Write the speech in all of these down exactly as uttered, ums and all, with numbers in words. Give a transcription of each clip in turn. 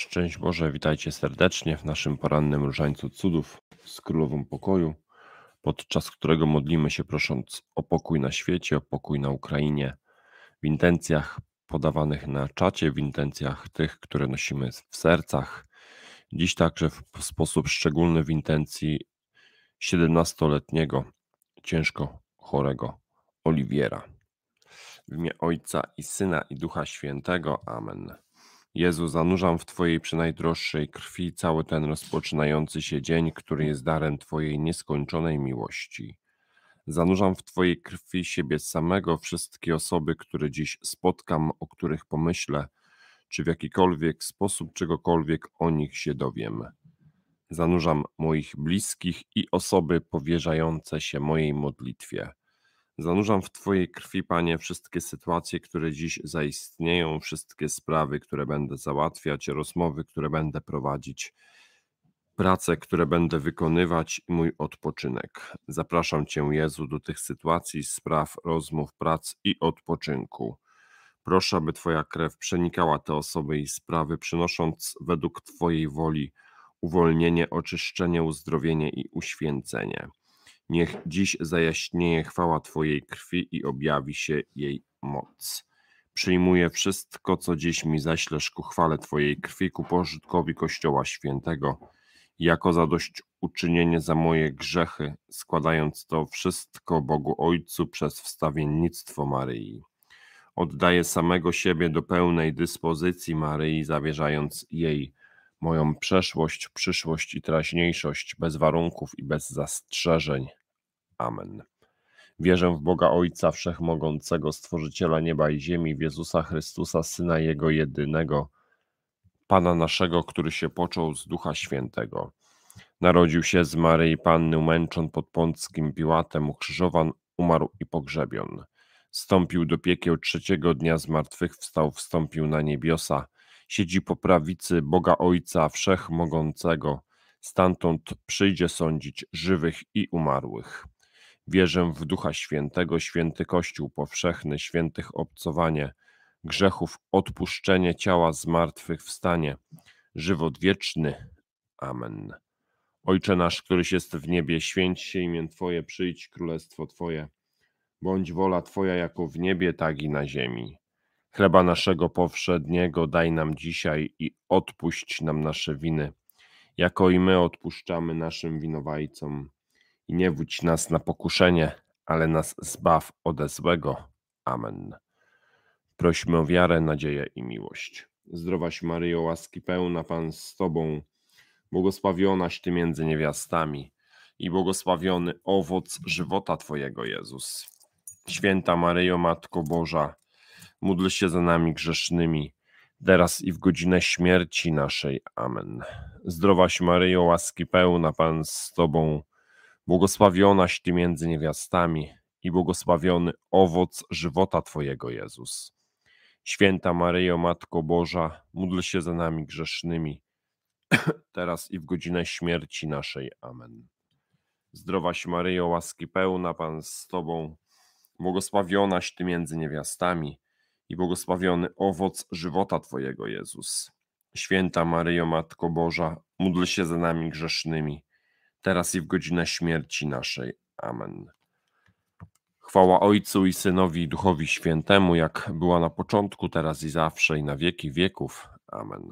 Szczęść Boże, witajcie serdecznie w naszym porannym różańcu cudów z Królową Pokoju, podczas którego modlimy się prosząc o pokój na świecie, o pokój na Ukrainie, w intencjach podawanych na czacie, w intencjach tych, które nosimy w sercach. Dziś także w sposób szczególny w intencji siedemnastoletniego ciężko chorego Oliwiera. W imię Ojca i Syna i Ducha Świętego. Amen. Jezu, zanurzam w Twojej przynajdroższej krwi cały ten rozpoczynający się dzień, który jest darem Twojej nieskończonej miłości. Zanurzam w Twojej krwi siebie samego, wszystkie osoby, które dziś spotkam, o których pomyślę, czy w jakikolwiek sposób czegokolwiek o nich się dowiem. Zanurzam moich bliskich i osoby powierzające się mojej modlitwie. Zanurzam w Twojej krwi, Panie, wszystkie sytuacje, które dziś zaistnieją, wszystkie sprawy, które będę załatwiać, rozmowy, które będę prowadzić, prace, które będę wykonywać i mój odpoczynek. Zapraszam Cię, Jezu, do tych sytuacji, spraw, rozmów, prac i odpoczynku. Proszę, aby Twoja krew przenikała te osoby i sprawy, przynosząc według Twojej woli uwolnienie, oczyszczenie, uzdrowienie i uświęcenie. Niech dziś zajaśnieje chwała Twojej krwi i objawi się jej moc. Przyjmuję wszystko, co dziś mi zaślesz ku chwale Twojej krwi, ku pożytkowi Kościoła Świętego, jako zadośćuczynienie za moje grzechy, składając to wszystko Bogu Ojcu przez wstawiennictwo Maryi. Oddaję samego siebie do pełnej dyspozycji Maryi, zawierzając jej moją przeszłość, przyszłość i teraźniejszość bez warunków i bez zastrzeżeń. Amen. Wierzę w Boga Ojca Wszechmogącego, Stworzyciela nieba i ziemi, w Jezusa Chrystusa, Syna Jego jedynego, Pana naszego, który się począł z Ducha Świętego. Narodził się z Maryi Panny, umęczon pod Pąckim Piłatem, ukrzyżowan, umarł i pogrzebion. Wstąpił do piekieł, trzeciego dnia zmartwychwstał, wstąpił na niebiosa, siedzi po prawicy Boga Ojca Wszechmogącego, stamtąd przyjdzie sądzić żywych i umarłych. Wierzę w Ducha Świętego, święty Kościół powszechny, świętych obcowanie grzechów, odpuszczenie ciała, zmartwychwstanie, żywot wieczny. Amen. Ojcze nasz, któryś jest w niebie, święć się imię Twoje, przyjdź królestwo Twoje. Bądź wola Twoja jako w niebie, tak i na ziemi. Chleba naszego powszedniego daj nam dzisiaj i odpuść nam nasze winy, jako i my odpuszczamy naszym winowajcom. I nie wódź nas na pokuszenie, ale nas zbaw ode złego. Amen. Prośmy o wiarę, nadzieję i miłość. Zdrowaś Maryjo, łaski pełna, Pan z Tobą, błogosławionaś Ty między niewiastami i błogosławiony owoc żywota Twojego, Jezus. Święta Maryjo, Matko Boża, módl się za nami grzesznymi, teraz i w godzinę śmierci naszej. Amen. Zdrowaś Maryjo, łaski pełna, Pan z Tobą, błogosławionaś Ty między niewiastami i błogosławiony owoc żywota Twojego, Jezus. Święta Maryjo, Matko Boża, módl się za nami grzesznymi, teraz i w godzinę śmierci naszej. Amen. Zdrowaś Maryjo, łaski pełna, Pan z Tobą, błogosławionaś Ty między niewiastami i błogosławiony owoc żywota Twojego, Jezus. Święta Maryjo, Matko Boża, módl się za nami grzesznymi, teraz i w godzinę śmierci naszej. Amen. Chwała Ojcu i Synowi i Duchowi Świętemu, jak była na początku, teraz i zawsze, i na wieki wieków. Amen.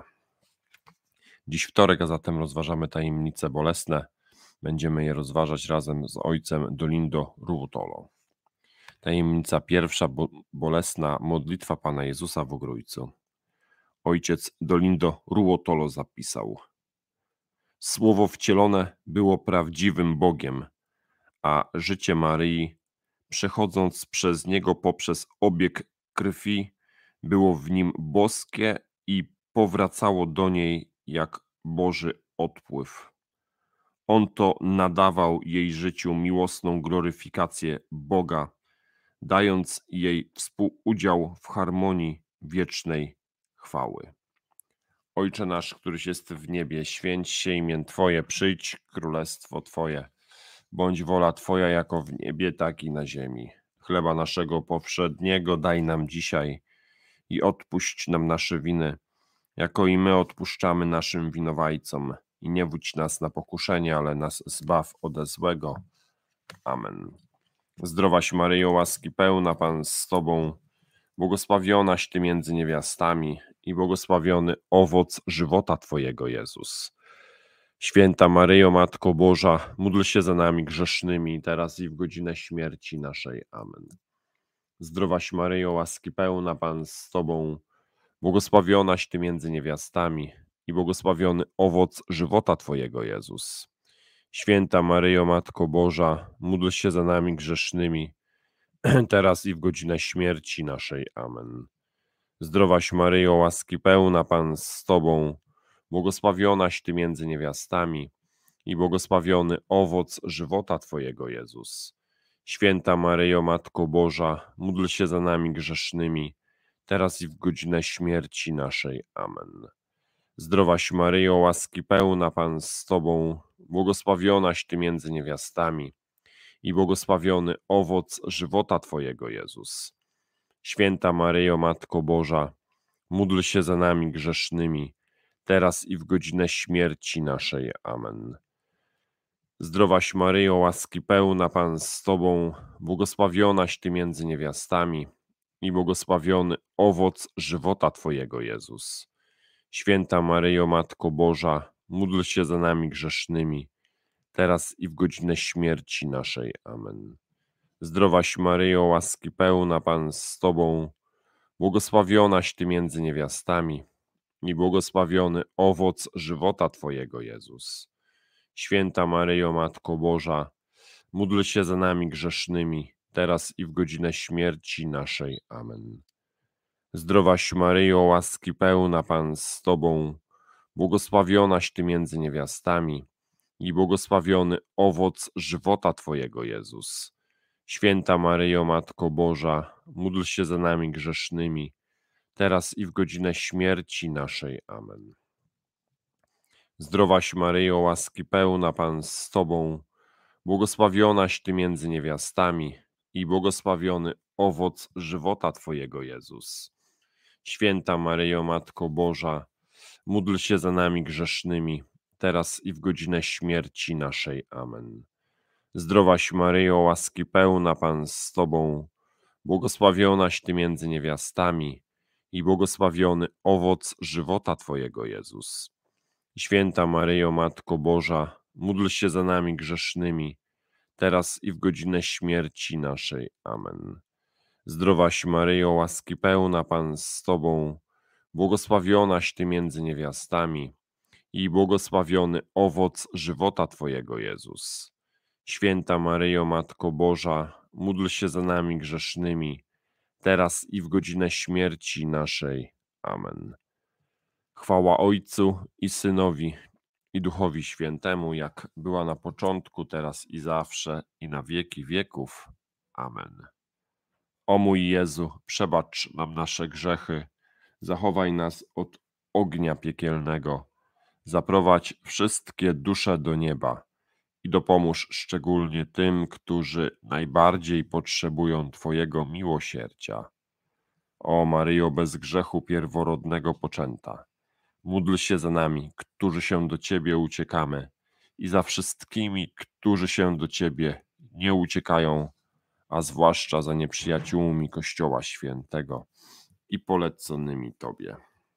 Dziś wtorek, a zatem rozważamy tajemnice bolesne. Będziemy je rozważać razem z ojcem Dolindo Ruotolo. Tajemnica pierwsza, bo, bolesna modlitwa Pana Jezusa w Ogrójcu. Ojciec Dolindo Ruotolo zapisał: Słowo wcielone było prawdziwym Bogiem, a życie Maryi, przechodząc przez Niego poprzez obieg krwi, było w nim boskie i powracało do niej jak Boży odpływ. On to nadawał jej życiu miłosną gloryfikację Boga, dając jej współudział w harmonii wiecznej chwały. Ojcze nasz, któryś jest w niebie, święć się imię Twoje, przyjdź królestwo Twoje. Bądź wola Twoja jako w niebie, tak i na ziemi. Chleba naszego powszedniego daj nam dzisiaj i odpuść nam nasze winy, jako i my odpuszczamy naszym winowajcom. I nie wódź nas na pokuszenie, ale nas zbaw ode złego. Amen. Zdrowaś Maryjo, łaski pełna, Pan z Tobą, błogosławionaś Ty między niewiastami i błogosławiony owoc żywota Twojego, Jezus. Święta Maryjo, Matko Boża, módl się za nami grzesznymi, teraz i w godzinę śmierci naszej. Amen. Zdrowaś Maryjo, łaski pełna, Pan z Tobą, błogosławionaś Ty między niewiastami i błogosławiony owoc żywota Twojego, Jezus. Święta Maryjo, Matko Boża, módl się za nami grzesznymi, teraz i w godzinę śmierci naszej. Amen. Zdrowaś Maryjo, łaski pełna, Pan z Tobą, błogosławionaś Ty między niewiastami i błogosławiony owoc żywota Twojego, Jezus. Święta Maryjo, Matko Boża, módl się za nami grzesznymi, teraz i w godzinę śmierci naszej. Amen. Zdrowaś Maryjo, łaski pełna, Pan z Tobą, błogosławionaś Ty między niewiastami i błogosławiony owoc żywota Twojego, Jezus. Święta Maryjo, Matko Boża, módl się za nami grzesznymi, teraz i w godzinę śmierci naszej. Amen. Zdrowaś Maryjo, łaski pełna, Pan z Tobą, błogosławionaś Ty między niewiastami i błogosławiony owoc żywota Twojego, Jezus. Święta Maryjo, Matko Boża, módl się za nami grzesznymi, teraz i w godzinę śmierci naszej. Amen. Zdrowaś Maryjo, łaski pełna, Pan z Tobą, błogosławionaś Ty między niewiastami i błogosławiony owoc żywota Twojego, Jezus. Święta Maryjo, Matko Boża, módl się za nami grzesznymi, teraz i w godzinę śmierci naszej. Amen. Zdrowaś Maryjo, łaski pełna, Pan z Tobą, błogosławionaś Ty między niewiastami i błogosławiony owoc żywota Twojego, Jezus. Święta Maryjo, Matko Boża, módl się za nami grzesznymi, teraz i w godzinę śmierci naszej. Amen. Zdrowaś Maryjo, łaski pełna, Pan z Tobą, błogosławionaś Ty między niewiastami i błogosławiony owoc żywota Twojego, Jezus. Święta Maryjo, Matko Boża, módl się za nami grzesznymi, teraz i w godzinę śmierci naszej. Amen. Zdrowaś Maryjo, łaski pełna, Pan z Tobą, błogosławionaś Ty między niewiastami i błogosławiony owoc żywota Twojego, Jezus. Święta Maryjo, Matko Boża, módl się za nami grzesznymi, teraz i w godzinę śmierci naszej. Amen. Zdrowaś Maryjo, łaski pełna, Pan z Tobą, błogosławionaś Ty między niewiastami i błogosławiony owoc żywota Twojego, Jezus. Święta Maryjo, Matko Boża, módl się za nami grzesznymi, teraz i w godzinę śmierci naszej. Amen. Chwała Ojcu i Synowi, i Duchowi Świętemu, jak była na początku, teraz i zawsze, i na wieki wieków. Amen. O mój Jezu, przebacz nam nasze grzechy, zachowaj nas od ognia piekielnego, zaprowadź wszystkie dusze do nieba i dopomóż szczególnie tym, którzy najbardziej potrzebują Twojego miłosierdzia. O Maryjo, bez grzechu pierworodnego poczęta, módl się za nami, którzy się do Ciebie uciekamy, i za wszystkimi, którzy się do Ciebie nie uciekają, a zwłaszcza za nieprzyjaciółmi Kościoła Świętego i poleconymi Tobie.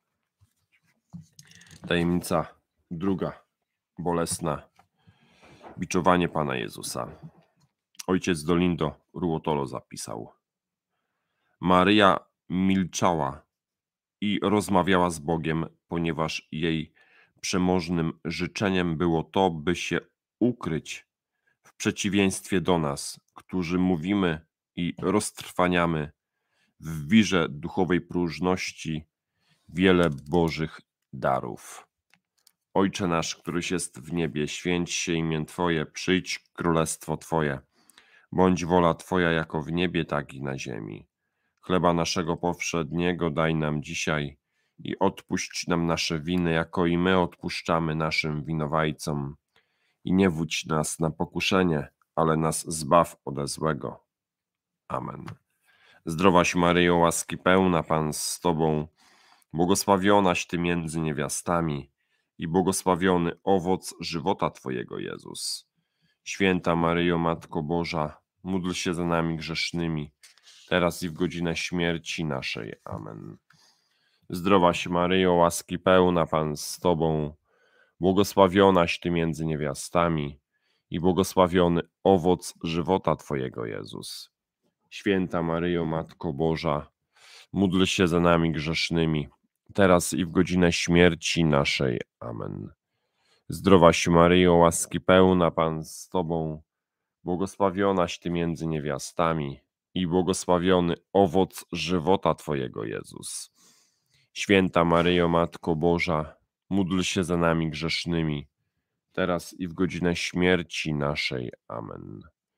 Tajemnica druga, bolesna, biczowanie Pana Jezusa. Ojciec Dolindo Ruotolo zapisał: Maryja milczała i rozmawiała z Bogiem, ponieważ jej przemożnym życzeniem było to, by się ukryć w przeciwieństwie do nas, którzy mówimy i roztrwaniamy w wirze duchowej próżności wiele Bożych darów. Ojcze nasz, któryś jest w niebie, święć się imię Twoje, przyjdź królestwo Twoje. Bądź wola Twoja jako w niebie, tak i na ziemi. Chleba naszego powszedniego daj nam dzisiaj i odpuść nam nasze winy, jako i my odpuszczamy naszym winowajcom. I nie wódź nas na pokuszenie, ale nas zbaw ode złego. Amen. Zdrowaś Maryjo, łaski pełna, Pan z Tobą, błogosławionaś Ty między niewiastami i błogosławiony owoc żywota Twojego, Jezus. Święta Maryjo, Matko Boża, módl się za nami grzesznymi, teraz i w godzinę śmierci naszej. Amen. Zdrowaś Maryjo, łaski pełna, Pan z Tobą, błogosławionaś Ty między niewiastami i błogosławiony owoc żywota Twojego, Jezus. Święta Maryjo, Matko Boża, módl się za nami grzesznymi, teraz i w godzinę śmierci naszej. Amen. Zdrowaś Maryjo, łaski pełna, Pan z Tobą, błogosławionaś Ty między niewiastami i błogosławiony owoc żywota Twojego, Jezus. Święta Maryjo, Matko Boża, módl się za nami grzesznymi, teraz i w godzinę śmierci naszej. Amen.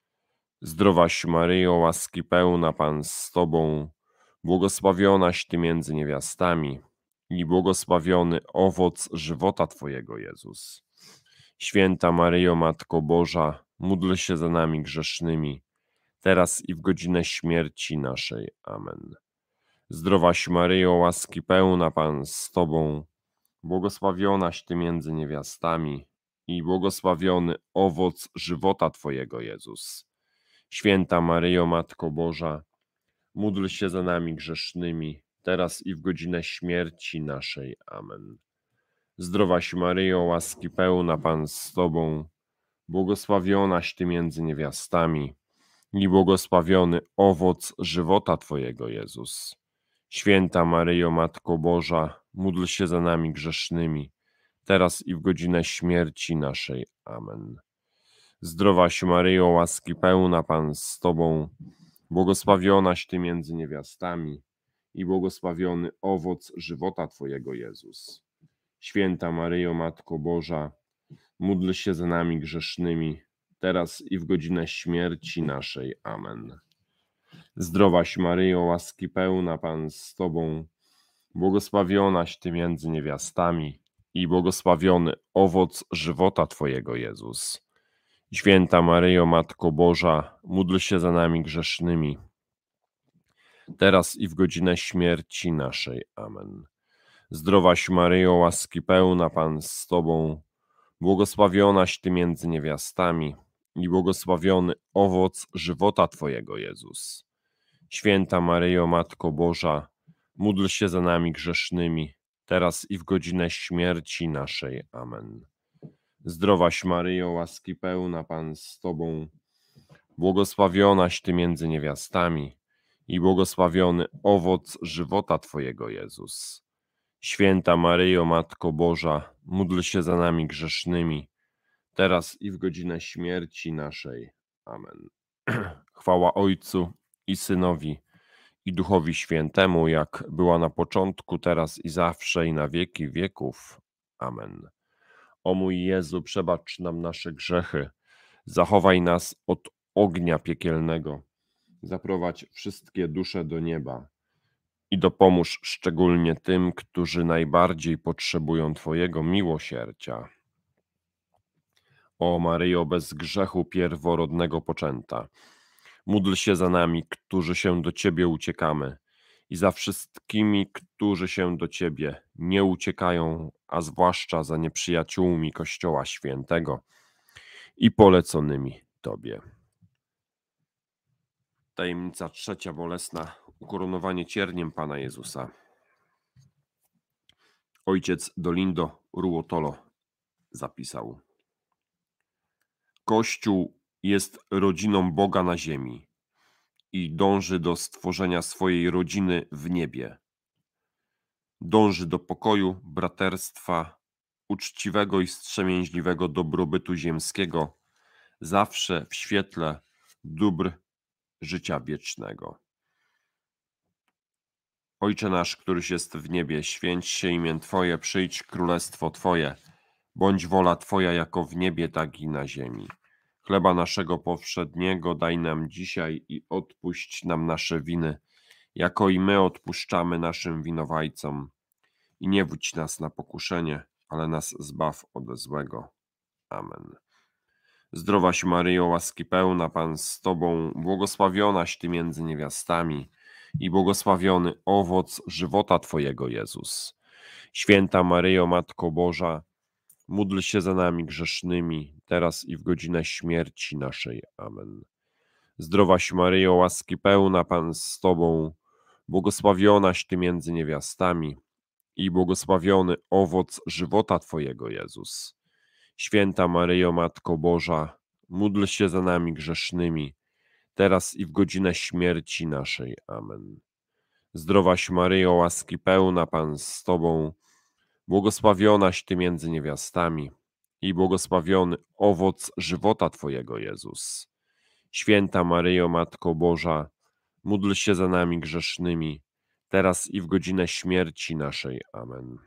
Zdrowaś Maryjo, łaski pełna, Pan z Tobą, błogosławionaś Ty między niewiastami i błogosławiony owoc żywota Twojego, Jezus. Święta Maryjo, Matko Boża, módl się za nami grzesznymi, teraz i w godzinę śmierci naszej. Amen. Zdrowaś Maryjo, łaski pełna, Pan z Tobą, błogosławionaś Ty między niewiastami i błogosławiony owoc żywota Twojego, Jezus. Święta Maryjo, Matko Boża, módl się za nami grzesznymi, teraz i w godzinę śmierci naszej. Amen. Zdrowaś Maryjo, łaski pełna, Pan z Tobą, błogosławionaś Ty między niewiastami i błogosławiony owoc żywota Twojego, Jezus. Święta Maryjo, Matko Boża, módl się za nami grzesznymi, teraz i w godzinę śmierci naszej. Amen. Zdrowaś Maryjo, łaski pełna, Pan z Tobą, błogosławionaś Ty między niewiastami i błogosławiony owoc żywota Twojego, Jezus. Święta Maryjo, Matko Boża, módl się za nami grzesznymi, teraz i w godzinę śmierci naszej. Amen. Zdrowaś Maryjo, łaski pełna, Pan z Tobą, błogosławionaś Ty między niewiastami i błogosławiony owoc żywota Twojego, Jezus. Święta Maryjo, Matko Boża, módl się za nami grzesznymi, teraz i w godzinę śmierci naszej. Amen. Zdrowaś Maryjo, łaski pełna, Pan z Tobą, błogosławionaś Ty między niewiastami i błogosławiony owoc żywota Twojego, Jezus. Święta Maryjo, Matko Boża, módl się za nami grzesznymi, teraz i w godzinę śmierci naszej. Amen. Zdrowaś Maryjo, łaski pełna, Pan z Tobą, błogosławionaś Ty między niewiastami i błogosławiony owoc żywota Twojego, Jezus. Święta Maryjo, Matko Boża, módl się za nami grzesznymi, teraz i w godzinę śmierci naszej. Amen. Chwała Ojcu i Synowi, i Duchowi Świętemu, jak była na początku, teraz i zawsze, i na wieki wieków. Amen. O mój Jezu, przebacz nam nasze grzechy, zachowaj nas od ognia piekielnego, zaprowadź wszystkie dusze do nieba i dopomóż szczególnie tym, którzy najbardziej potrzebują Twojego miłosierdzia. O Maryjo, bez grzechu pierworodnego poczęta, módl się za nami, którzy się do Ciebie uciekamy, i za wszystkimi, którzy się do Ciebie nie uciekają, a zwłaszcza za nieprzyjaciółmi Kościoła Świętego i poleconymi Tobie. Tajemnica trzecia bolesna. Ukoronowanie cierniem Pana Jezusa. Ojciec Dolindo Ruotolo zapisał: Kościół jest rodziną Boga na ziemi i dąży do stworzenia swojej rodziny w niebie. Dąży do pokoju, braterstwa, uczciwego i wstrzemięźliwego dobrobytu ziemskiego, zawsze w świetle dóbr życia wiecznego. Ojcze nasz, któryś jest w niebie, święć się imię Twoje, przyjdź królestwo Twoje, bądź wola Twoja jako w niebie, tak i na ziemi. Chleba naszego powszedniego daj nam dzisiaj i odpuść nam nasze winy, jako i my odpuszczamy naszym winowajcom. I nie wódź nas na pokuszenie, ale nas zbaw od złego. Amen. Zdrowaś Maryjo, łaski pełna, Pan z Tobą, błogosławionaś Ty między niewiastami i błogosławiony owoc żywota Twojego, Jezus. Święta Maryjo, Matko Boża, módl się za nami grzesznymi, teraz i w godzinę śmierci naszej. Amen. Zdrowaś Maryjo, łaski pełna, Pan z Tobą, błogosławionaś Ty między niewiastami i błogosławiony owoc żywota Twojego, Jezus. Święta Maryjo, Matko Boża, módl się za nami grzesznymi, teraz i w godzinę śmierci naszej. Amen. Zdrowaś Maryjo, łaski pełna, Pan z Tobą, błogosławionaś Ty między niewiastami i błogosławiony owoc żywota Twojego, Jezus. Święta Maryjo, Matko Boża, módl się za nami grzesznymi, teraz i w godzinę śmierci naszej. Amen.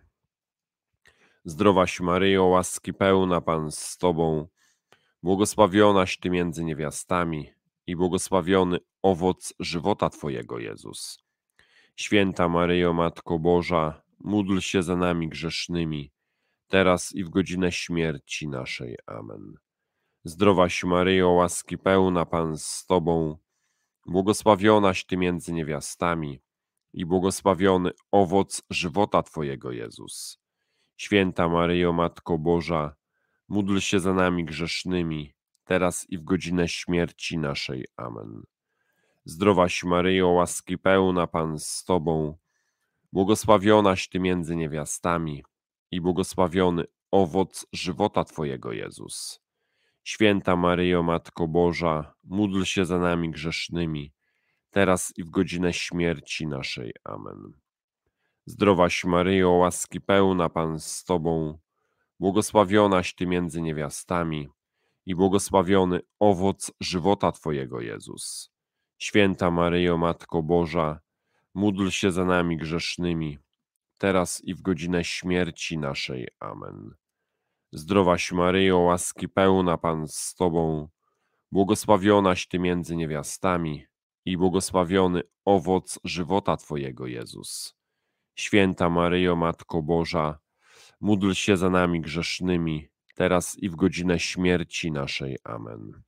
Zdrowaś Maryjo, łaski pełna, Pan z Tobą, błogosławionaś Ty między niewiastami i błogosławiony owoc żywota Twojego, Jezus. Święta Maryjo, Matko Boża, módl się za nami grzesznymi, teraz i w godzinę śmierci naszej. Amen. Zdrowaś Maryjo, łaski pełna, Pan z Tobą, błogosławionaś Ty między niewiastami i błogosławiony owoc żywota Twojego, Jezus. Święta Maryjo, Matko Boża, módl się za nami grzesznymi, teraz i w godzinę śmierci naszej. Amen. Zdrowaś Maryjo, łaski pełna, Pan z Tobą, błogosławionaś Ty między niewiastami i błogosławiony owoc żywota Twojego, Jezus. Święta Maryjo, Matko Boża, módl się za nami grzesznymi, teraz i w godzinę śmierci naszej. Amen. Zdrowaś Maryjo, łaski pełna, Pan z Tobą, błogosławionaś Ty między niewiastami i błogosławiony owoc żywota Twojego, Jezus. Święta Maryjo, Matko Boża, módl się za nami grzesznymi, teraz i w godzinę śmierci naszej. Amen. Zdrowaś Maryjo, łaski pełna, Pan z Tobą, błogosławionaś Ty między niewiastami i błogosławiony owoc żywota Twojego, Jezus. Święta Maryjo, Matko Boża, módl się za nami grzesznymi, teraz i w godzinę śmierci naszej. Amen.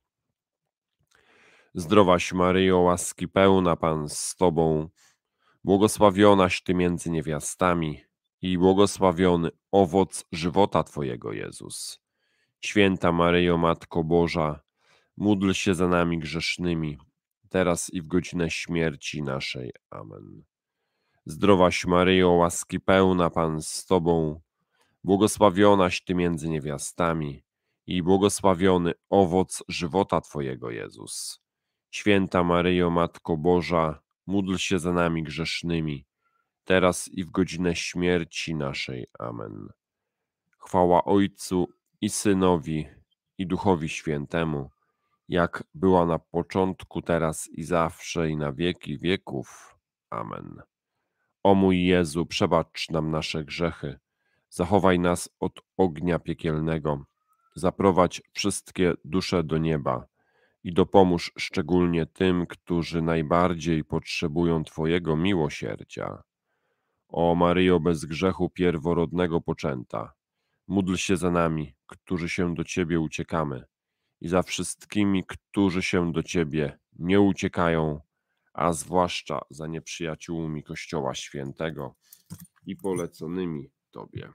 Zdrowaś Maryjo, łaski pełna, Pan z Tobą, błogosławionaś Ty między niewiastami i błogosławiony owoc żywota Twojego, Jezus. Święta Maryjo, Matko Boża, módl się za nami grzesznymi, teraz i w godzinę śmierci naszej. Amen. Zdrowaś Maryjo, łaski pełna, Pan z Tobą, błogosławionaś Ty między niewiastami i błogosławiony owoc żywota Twojego, Jezus. Święta Maryjo, Matko Boża, módl się za nami grzesznymi, teraz i w godzinę śmierci naszej. Amen. Chwała Ojcu i Synowi, i Duchowi Świętemu, jak była na początku, teraz i zawsze, i na wieki wieków. Amen. O mój Jezu, przebacz nam nasze grzechy, zachowaj nas od ognia piekielnego, zaprowadź wszystkie dusze do nieba i dopomóż szczególnie tym, którzy najbardziej potrzebują Twojego miłosierdzia. O Maryjo bez grzechu pierworodnego poczęta, módl się za nami, którzy się do Ciebie uciekamy, i za wszystkimi, którzy się do Ciebie nie uciekają, a zwłaszcza za nieprzyjaciółmi Kościoła Świętego i poleconymi Tobie.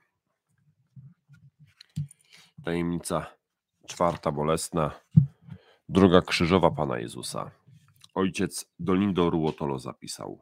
Tajemnica czwarta bolesna, droga krzyżowa Pana Jezusa. Ojciec Dolindo Ruotolo zapisał: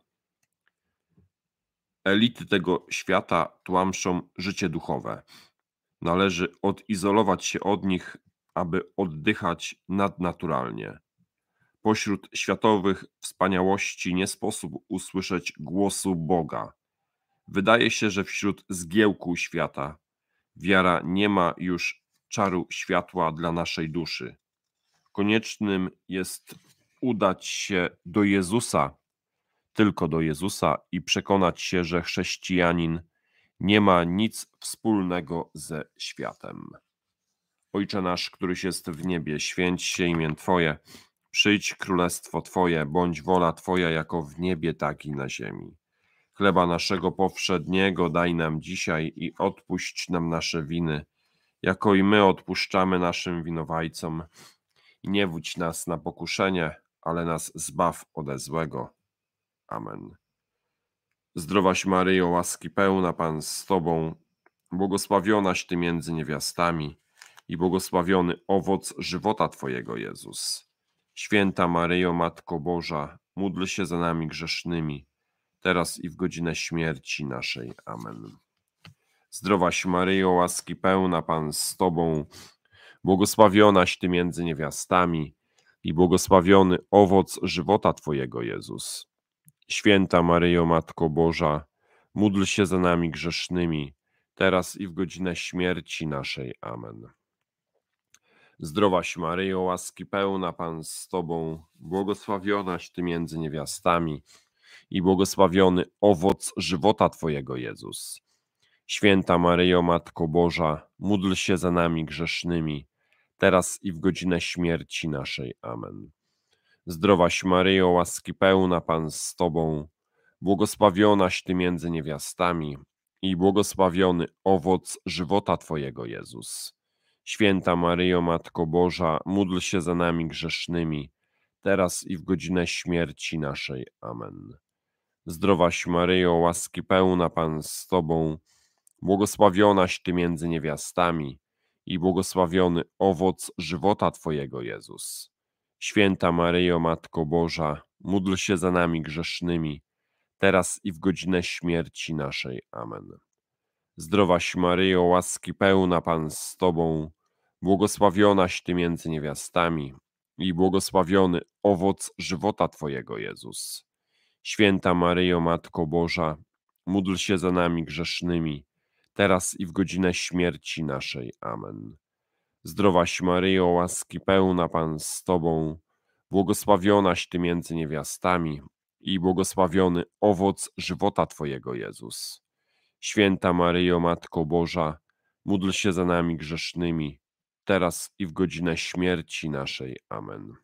elity tego świata tłamszą życie duchowe. Należy odizolować się od nich, aby oddychać nadnaturalnie. Pośród światowych wspaniałości nie sposób usłyszeć głosu Boga. Wydaje się, że wśród zgiełku świata wiara nie ma już czaru światła dla naszej duszy. Koniecznym jest udać się do Jezusa, tylko do Jezusa, i przekonać się, że chrześcijanin nie ma nic wspólnego ze światem. Ojcze nasz, któryś jest w niebie, święć się imię Twoje, przyjdź królestwo Twoje, bądź wola Twoja jako w niebie, tak i na ziemi. Chleba naszego powszedniego daj nam dzisiaj i odpuść nam nasze winy, jako i my odpuszczamy naszym winowajcom. I nie wódź nas na pokuszenie, ale nas zbaw ode złego. Amen. Zdrowaś Maryjo, łaski pełna, Pan z Tobą, błogosławionaś Ty między niewiastami i błogosławiony owoc żywota Twojego, Jezus. Święta Maryjo, Matko Boża, módl się za nami grzesznymi, teraz i w godzinę śmierci naszej. Amen. Zdrowaś Maryjo, łaski pełna, Pan z Tobą, błogosławionaś Ty między niewiastami i błogosławiony owoc żywota Twojego, Jezus. Święta Maryjo, Matko Boża, módl się za nami grzesznymi, teraz i w godzinę śmierci naszej. Amen. Zdrowaś Maryjo, łaski pełna, Pan z Tobą, błogosławionaś Ty między niewiastami i błogosławiony owoc żywota Twojego, Jezus. Święta Maryjo, Matko Boża, módl się za nami grzesznymi, teraz i w godzinę śmierci naszej. Amen. Zdrowaś Maryjo, łaski pełna, Pan z Tobą, błogosławionaś Ty między niewiastami i błogosławiony owoc żywota Twojego, Jezus. Święta Maryjo, Matko Boża, módl się za nami grzesznymi, teraz i w godzinę śmierci naszej. Amen. Zdrowaś Maryjo, łaski pełna, Pan z Tobą, błogosławionaś Ty między niewiastami i błogosławiony owoc żywota Twojego, Jezus. Święta Maryjo, Matko Boża, módl się za nami grzesznymi, teraz i w godzinę śmierci naszej. Amen. Zdrowaś Maryjo, łaski pełna, Pan z Tobą, błogosławionaś Ty między niewiastami i błogosławiony owoc żywota Twojego, Jezus. Święta Maryjo, Matko Boża, módl się za nami grzesznymi, teraz i w godzinę śmierci naszej. Amen. Zdrowaś Maryjo, łaski pełna, Pan z Tobą, błogosławionaś Ty między niewiastami i błogosławiony owoc żywota Twojego, Jezus. Święta Maryjo, Matko Boża, módl się za nami grzesznymi, teraz i w godzinę śmierci naszej. Amen.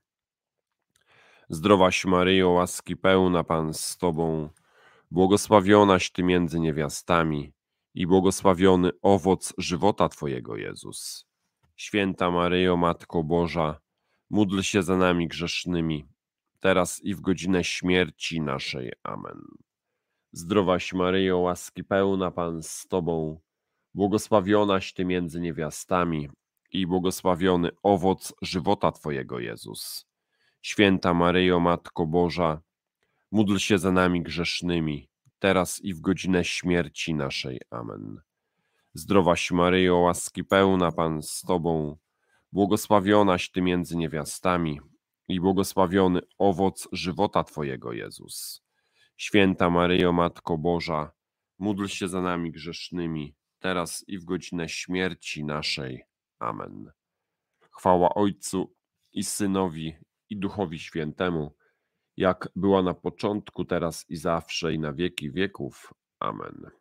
Zdrowaś Maryjo, łaski pełna, Pan z Tobą, błogosławionaś Ty między niewiastami i błogosławiony owoc żywota Twojego, Jezus. Święta Maryjo, Matko Boża, módl się za nami grzesznymi, teraz i w godzinę śmierci naszej. Amen. Zdrowaś Maryjo, łaski pełna, Pan z Tobą, błogosławionaś Ty między niewiastami i błogosławiony owoc żywota Twojego, Jezus. Święta Maryjo, Matko Boża, módl się za nami grzesznymi, teraz i w godzinę śmierci naszej. Amen. Zdrowaś Maryjo, łaski pełna, Pan z Tobą, błogosławionaś Ty między niewiastami i błogosławiony owoc żywota Twojego, Jezus. Święta Maryjo, Matko Boża, módl się za nami grzesznymi, teraz i w godzinę śmierci naszej. Amen. Chwała Ojcu i Synowi i Duchowi Świętemu, jak była na początku, teraz i zawsze, i na wieki wieków. Amen.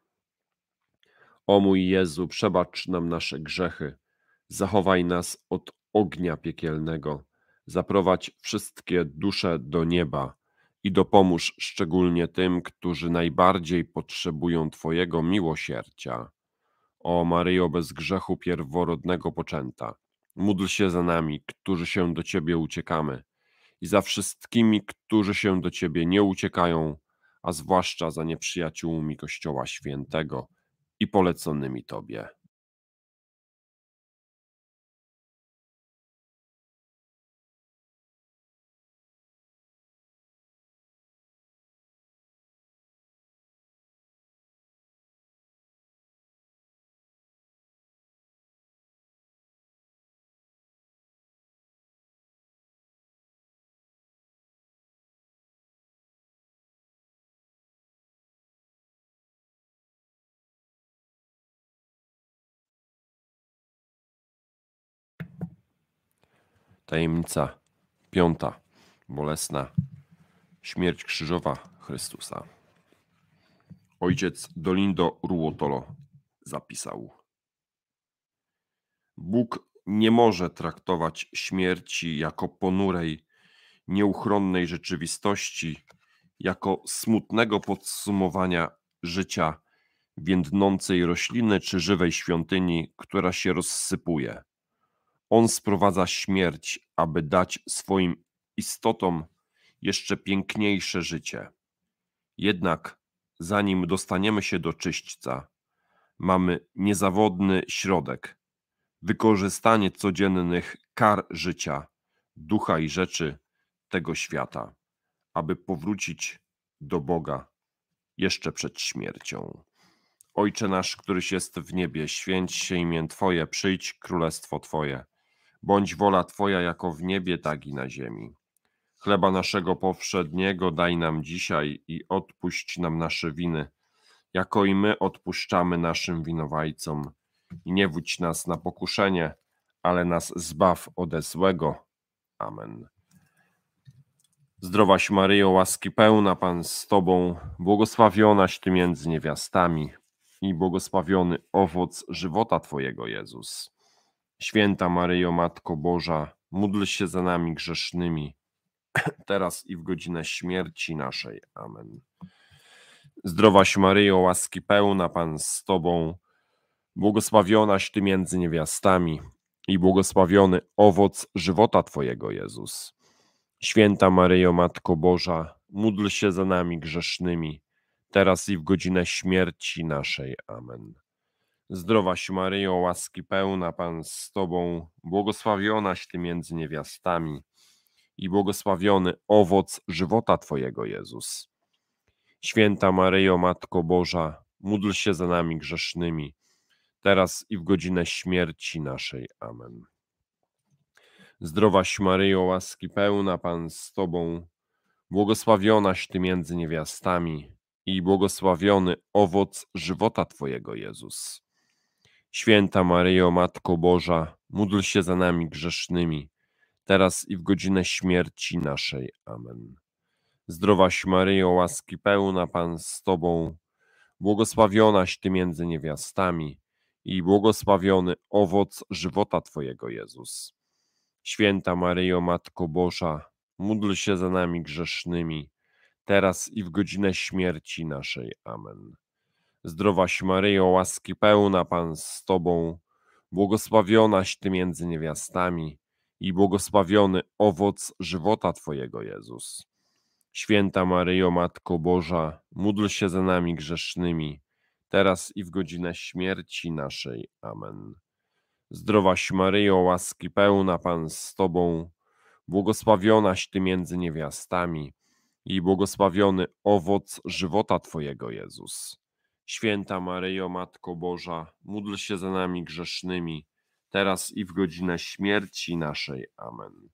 O mój Jezu, przebacz nam nasze grzechy, zachowaj nas od ognia piekielnego, zaprowadź wszystkie dusze do nieba i dopomóż szczególnie tym, którzy najbardziej potrzebują Twojego miłosierdzia. O Maryjo, bez grzechu pierworodnego poczęta, módl się za nami, którzy się do Ciebie uciekamy, i za wszystkimi, którzy się do Ciebie nie uciekają, a zwłaszcza za nieprzyjaciółmi Kościoła Świętego i poleconymi Tobie. Tajemnica piąta. Bolesna śmierć krzyżowa Chrystusa. Ojciec Dolindo Ruotolo zapisał: Bóg nie może traktować śmierci jako ponurej, nieuchronnej rzeczywistości, jako smutnego podsumowania życia więdnącej rośliny czy żywej świątyni, która się rozsypuje. On sprowadza śmierć, aby dać swoim istotom jeszcze piękniejsze życie. Jednak zanim dostaniemy się do czyśćca, mamy niezawodny środek, wykorzystanie codziennych kar życia, ducha i rzeczy tego świata, aby powrócić do Boga jeszcze przed śmiercią. Ojcze nasz, któryś jest w niebie, święć się imię Twoje, przyjdź królestwo Twoje. Bądź wola Twoja jako w niebie, tak i na ziemi. Chleba naszego powszedniego daj nam dzisiaj i odpuść nam nasze winy, jako i my odpuszczamy naszym winowajcom. I nie wódź nas na pokuszenie, ale nas zbaw ode złego. Amen. Zdrowaś Maryjo, łaski pełna, Pan z Tobą, błogosławionaś Ty między niewiastami i błogosławiony owoc żywota Twojego, Jezus. Święta Maryjo, Matko Boża, módl się za nami grzesznymi, teraz i w godzinę śmierci naszej. Amen. Zdrowaś Maryjo, łaski pełna, Pan z Tobą, błogosławionaś Ty między niewiastami i błogosławiony owoc żywota Twojego, Jezus. Święta Maryjo, Matko Boża, módl się za nami grzesznymi, teraz i w godzinę śmierci naszej. Amen. Zdrowaś Maryjo, łaski pełna, Pan z Tobą, błogosławionaś Ty między niewiastami i błogosławiony owoc żywota Twojego, Jezus. Święta Maryjo, Matko Boża, módl się za nami grzesznymi, teraz i w godzinę śmierci naszej. Amen. Zdrowaś Maryjo, łaski pełna, Pan z Tobą, błogosławionaś Ty między niewiastami i błogosławiony owoc żywota Twojego, Jezus. Święta Maryjo, Matko Boża, módl się za nami grzesznymi, teraz i w godzinę śmierci naszej. Amen. Zdrowaś Maryjo, łaski pełna, Pan z Tobą, błogosławionaś Ty między niewiastami i błogosławiony owoc żywota Twojego, Jezus. Święta Maryjo, Matko Boża, módl się za nami grzesznymi, teraz i w godzinę śmierci naszej. Amen. Zdrowaś Maryjo, łaski pełna, Pan z Tobą, błogosławionaś Ty między niewiastami i błogosławiony owoc żywota Twojego, Jezus. Święta Maryjo, Matko Boża, módl się za nami grzesznymi, teraz i w godzinę śmierci naszej. Amen. Zdrowaś Maryjo, łaski pełna, Pan z Tobą, błogosławionaś Ty między niewiastami i błogosławiony owoc żywota Twojego, Jezus. Święta Maryjo, Matko Boża, módl się za nami grzesznymi, teraz i w godzinę śmierci naszej. Amen.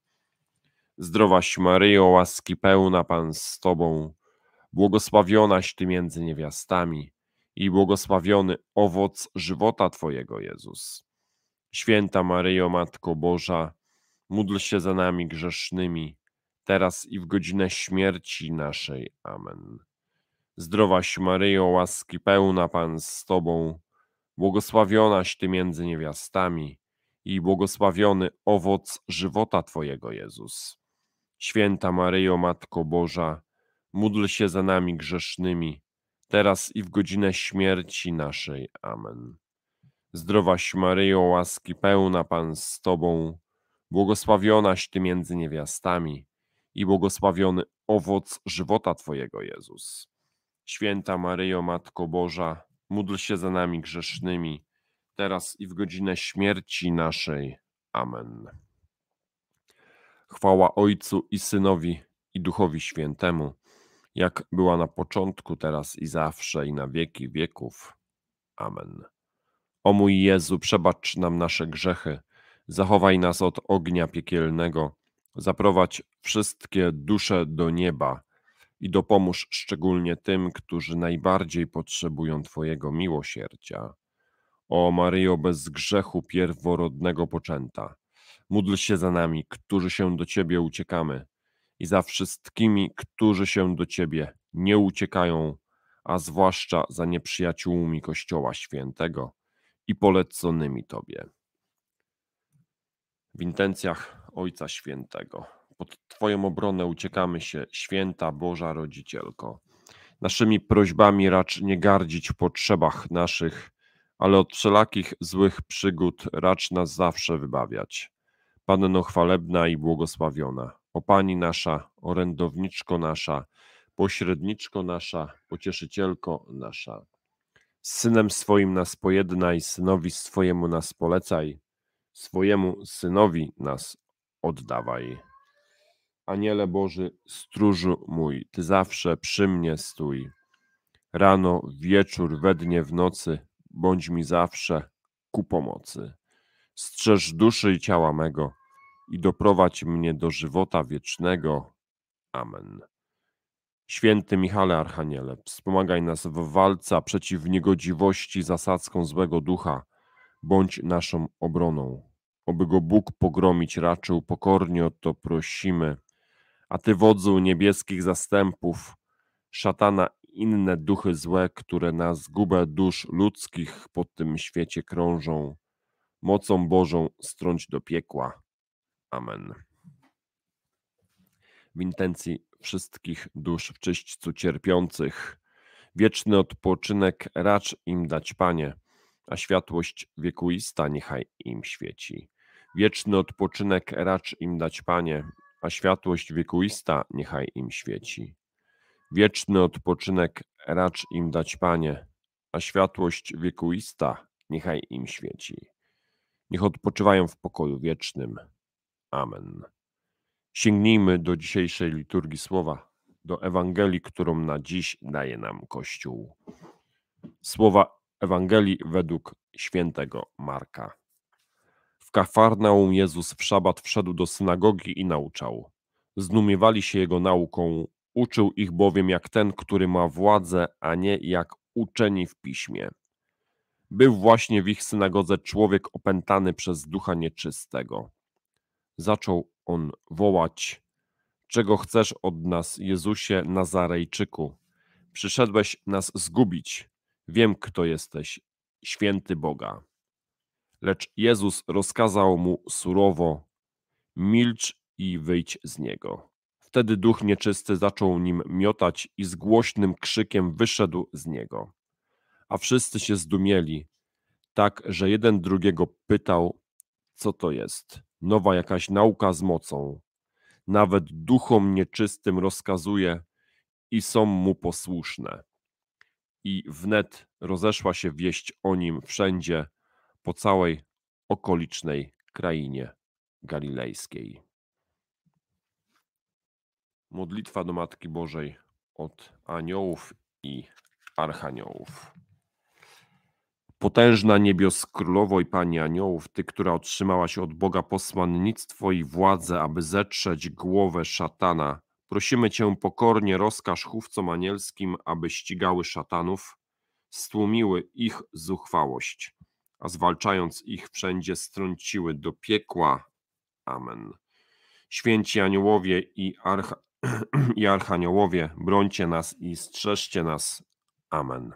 Zdrowaś Maryjo, łaski pełna, Pan z Tobą, błogosławionaś Ty między niewiastami i błogosławiony owoc żywota Twojego, Jezus. Święta Maryjo, Matko Boża, módl się za nami grzesznymi, teraz i w godzinę śmierci naszej. Amen. Zdrowaś Maryjo, łaski pełna, Pan z Tobą, błogosławionaś Ty między niewiastami i błogosławiony owoc żywota Twojego, Jezus. Święta Maryjo, Matko Boża, módl się za nami grzesznymi, teraz i w godzinę śmierci naszej. Amen. Zdrowaś Maryjo, łaski pełna, Pan z Tobą, błogosławionaś Ty między niewiastami i błogosławiony owoc żywota Twojego, Jezus. Święta Maryjo, Matko Boża, módl się za nami grzesznymi, teraz i w godzinę śmierci naszej. Amen. Chwała Ojcu i Synowi i Duchowi Świętemu, jak była na początku, teraz i zawsze, i na wieki wieków. Amen. O mój Jezu, przebacz nam nasze grzechy, zachowaj nas od ognia piekielnego, zaprowadź wszystkie dusze do nieba i dopomóż szczególnie tym, którzy najbardziej potrzebują Twojego miłosierdzia. O Maryjo, bez grzechu pierworodnego poczęta, módl się za nami, którzy się do Ciebie uciekamy, i za wszystkimi, którzy się do Ciebie nie uciekają, a zwłaszcza za nieprzyjaciółmi Kościoła Świętego i poleconymi Tobie. W intencjach Ojca Świętego. Pod Twoją obronę uciekamy się, Święta Boża Rodzicielko. Naszymi prośbami racz nie gardzić w potrzebach naszych, ale od wszelakich złych przygód racz nas zawsze wybawiać. Panno chwalebna i błogosławiona, o Pani nasza, orędowniczko nasza, Pośredniczko nasza, pocieszycielko nasza. Z Synem swoim nas pojednaj, Synowi swojemu nas polecaj, swojemu Synowi nas oddawaj. Aniele Boży, stróżu mój, Ty zawsze przy mnie stój. Rano, wieczór, we dnie, w nocy, bądź mi zawsze ku pomocy. Strzeż duszy i ciała mego i doprowadź mnie do żywota wiecznego. Amen. Święty Michale Archaniele, wspomagaj nas w walce przeciw niegodziwości zasadzką złego ducha, bądź naszą obroną. Oby go Bóg pogromić raczył, pokornie o to prosimy. A Ty, wodzu niebieskich zastępów, szatana i inne duchy złe, które na zgubę dusz ludzkich po tym świecie krążą, mocą Bożą strąć do piekła. Amen. W intencji wszystkich dusz w czyśćcu cierpiących, wieczny odpoczynek racz im dać, Panie, a światłość wiekuista niechaj im świeci. Wieczny odpoczynek racz im dać, Panie, a światłość wiekuista niechaj im świeci. Wieczny odpoczynek racz im dać, Panie, a światłość wiekuista niechaj im świeci. Niech odpoczywają w pokoju wiecznym. Amen. Sięgnijmy do dzisiejszej liturgii słowa, do Ewangelii, którą na dziś daje nam Kościół. Słowa Ewangelii według świętego Marka. W Kafarnaum Jezus w szabat wszedł do synagogi i nauczał. Zdumiewali się Jego nauką, uczył ich bowiem jak ten, który ma władzę, a nie jak uczeni w piśmie. Był właśnie w ich synagodze człowiek opętany przez ducha nieczystego. Zaczął on wołać: czego chcesz od nas, Jezusie Nazarejczyku? Przyszedłeś nas zgubić. Wiem, kto jesteś, święty Boga. Lecz Jezus rozkazał mu surowo: milcz i wyjdź z niego. Wtedy duch nieczysty zaczął nim miotać i z głośnym krzykiem wyszedł z niego. A wszyscy się zdumieli, tak że jeden drugiego pytał, co to jest. Nowa jakaś nauka z mocą. Nawet duchom nieczystym rozkazuje i są mu posłuszne. I wnet rozeszła się wieść o nim wszędzie, po całej okolicznej krainie galilejskiej. Modlitwa do Matki Bożej od aniołów i archaniołów. Potężna niebios królowo i Pani aniołów, Ty, która otrzymałaś od Boga posłannictwo i władzę, aby zetrzeć głowę szatana, prosimy Cię pokornie, rozkaż chówcom anielskim, aby ścigały szatanów, stłumiły ich zuchwałość, a zwalczając ich wszędzie strąciły do piekła. Amen. Święci aniołowie i, archa... i archaniołowie, brońcie nas i strzeżcie nas. Amen.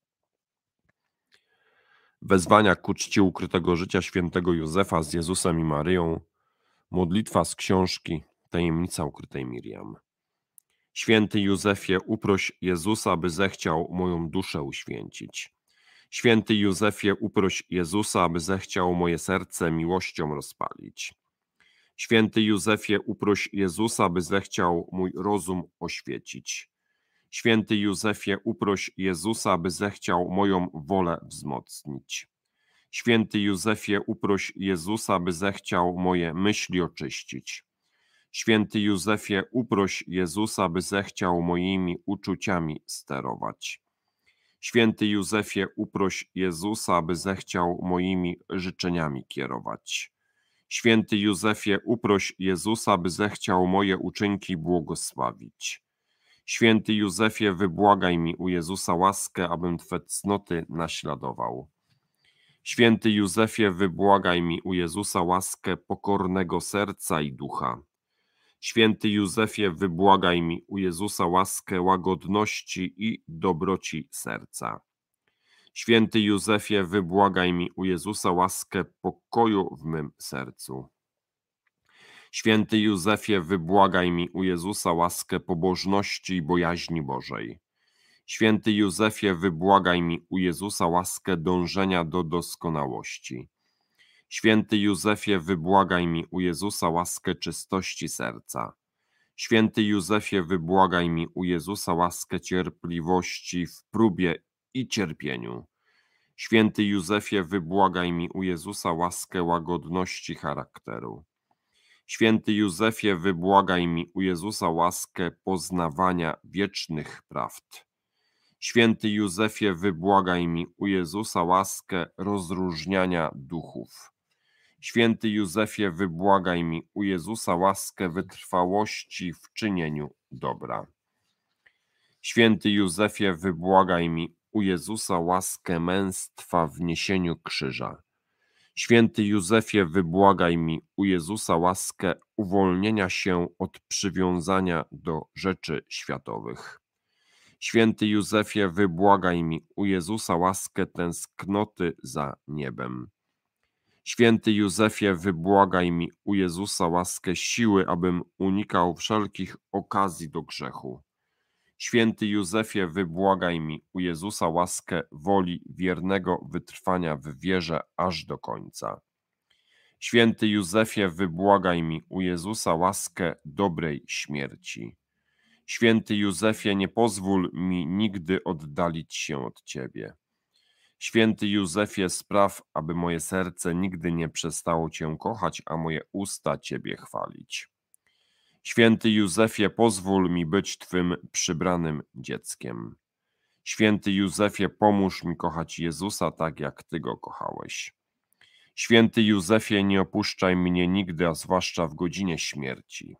Wezwania ku czci ukrytego życia świętego Józefa z Jezusem i Maryją. Modlitwa z książki Tajemnica ukrytej Miriam. Święty Józefie, uproś Jezusa, by zechciał moją duszę uświęcić. Święty Józefie, uproś Jezusa, aby zechciał moje serce miłością rozpalić. Święty Józefie, uproś Jezusa, by zechciał mój rozum oświecić. Święty Józefie, uproś Jezusa, by zechciał moją wolę wzmocnić. Święty Józefie, uproś Jezusa, by zechciał moje myśli oczyścić. Święty Józefie, uproś Jezusa, by zechciał moimi uczuciami sterować. Święty Józefie, uproś Jezusa, by zechciał moimi życzeniami kierować. Święty Józefie, uproś Jezusa, by zechciał moje uczynki błogosławić. Święty Józefie, wybłagaj mi u Jezusa łaskę, abym Twe cnoty naśladował. Święty Józefie, wybłagaj mi u Jezusa łaskę pokornego serca i ducha. Święty Józefie, wybłagaj mi u Jezusa łaskę łagodności i dobroci serca. Święty Józefie, wybłagaj mi u Jezusa łaskę pokoju w mym sercu. Święty Józefie, wybłagaj mi u Jezusa łaskę pobożności i bojaźni Bożej. Święty Józefie, wybłagaj mi u Jezusa łaskę dążenia do doskonałości. Święty Józefie, wybłagaj mi u Jezusa łaskę czystości serca. Święty Józefie, wybłagaj mi u Jezusa łaskę cierpliwości w próbie i cierpieniu. Święty Józefie, wybłagaj mi u Jezusa łaskę łagodności charakteru. Święty Józefie, wybłagaj mi u Jezusa łaskę poznawania wiecznych prawd. Święty Józefie, wybłagaj mi u Jezusa łaskę rozróżniania duchów. Święty Józefie, wybłagaj mi u Jezusa łaskę wytrwałości w czynieniu dobra. Święty Józefie, wybłagaj mi u Jezusa łaskę męstwa w niesieniu krzyża. Święty Józefie, wybłagaj mi u Jezusa łaskę uwolnienia się od przywiązania do rzeczy światowych. Święty Józefie, wybłagaj mi u Jezusa łaskę tęsknoty za niebem. Święty Józefie, wybłagaj mi u Jezusa łaskę siły, abym unikał wszelkich okazji do grzechu. Święty Józefie, wybłagaj mi u Jezusa łaskę woli wiernego wytrwania w wierze aż do końca. Święty Józefie, wybłagaj mi u Jezusa łaskę dobrej śmierci. Święty Józefie, nie pozwól mi nigdy oddalić się od Ciebie. Święty Józefie, spraw, aby moje serce nigdy nie przestało Cię kochać, a moje usta Ciebie chwalić. Święty Józefie, pozwól mi być Twym przybranym dzieckiem. Święty Józefie, pomóż mi kochać Jezusa tak, jak Ty Go kochałeś. Święty Józefie, nie opuszczaj mnie nigdy, a zwłaszcza w godzinie śmierci.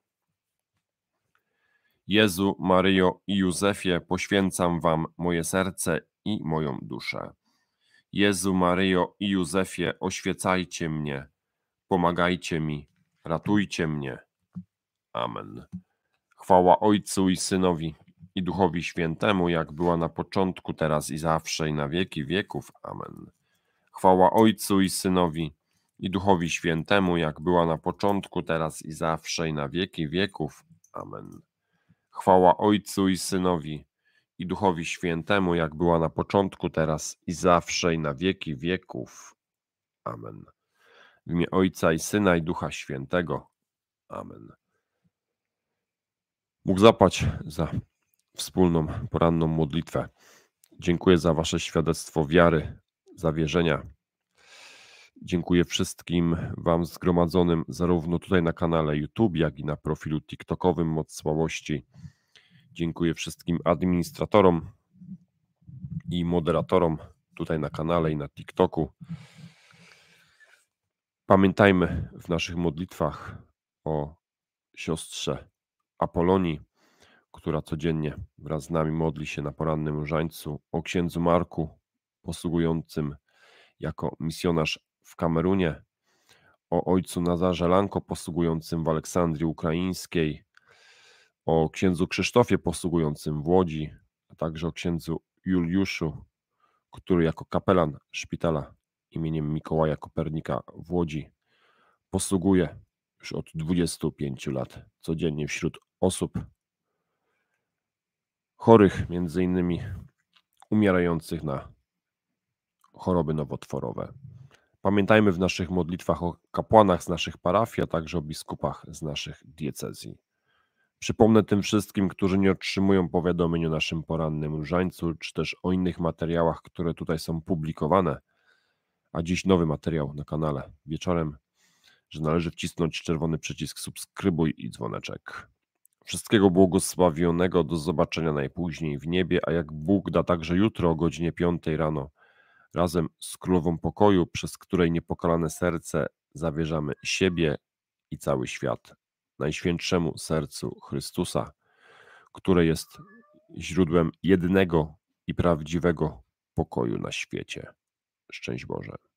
Jezu, Maryjo i Józefie, poświęcam Wam moje serce i moją duszę. Jezu, Maryjo i Józefie, oświecajcie mnie, pomagajcie mi, ratujcie mnie. Amen. Chwała Ojcu i Synowi i Duchowi Świętemu, jak była na początku, teraz i zawsze, i na wieki wieków. Amen. Chwała Ojcu i Synowi i Duchowi Świętemu, jak była na początku, teraz i zawsze, i na wieki wieków. Amen. Chwała Ojcu i Synowi i Duchowi Świętemu, jak była na początku, teraz i zawsze, i na wieki wieków. Amen. W imię Ojca i Syna i Ducha Świętego. Amen. Bóg zapłać za wspólną poranną modlitwę. Dziękuję za Wasze świadectwo wiary, zawierzenia. Dziękuję wszystkim Wam zgromadzonym zarówno tutaj na kanale YouTube, jak i na profilu TikTokowym Moc Słabości. Dziękuję wszystkim administratorom i moderatorom tutaj na kanale i na TikToku. Pamiętajmy w naszych modlitwach o siostrze Apolonii, która codziennie wraz z nami modli się na porannym różańcu, o księdzu Marku, posługującym jako misjonarz w Kamerunie, o ojcu Nazarze Lanko, posługującym w Aleksandrii Ukraińskiej, o księdzu Krzysztofie, posługującym w Łodzi, a także o księdzu Juliuszu, który jako kapelan szpitala imieniem Mikołaja Kopernika w Łodzi posługuje już od dwudziestu pięciu lat codziennie wśród osób chorych, między innymi umierających na choroby nowotworowe. Pamiętajmy w naszych modlitwach o kapłanach z naszych parafii, a także o biskupach z naszych diecezji. Przypomnę tym wszystkim, którzy nie otrzymują powiadomień o naszym porannym różańcu, czy też o innych materiałach, które tutaj są publikowane, a dziś nowy materiał na kanale wieczorem, że należy wcisnąć czerwony przycisk subskrybuj i dzwoneczek. Wszystkiego błogosławionego, do zobaczenia najpóźniej w niebie, a jak Bóg da, także jutro o godzinie piątej rano, razem z Królową Pokoju, przez której niepokalane serce zawierzamy siebie i cały świat Najświętszemu Sercu Chrystusa, które jest źródłem jedynego i prawdziwego pokoju na świecie. Szczęść Boże.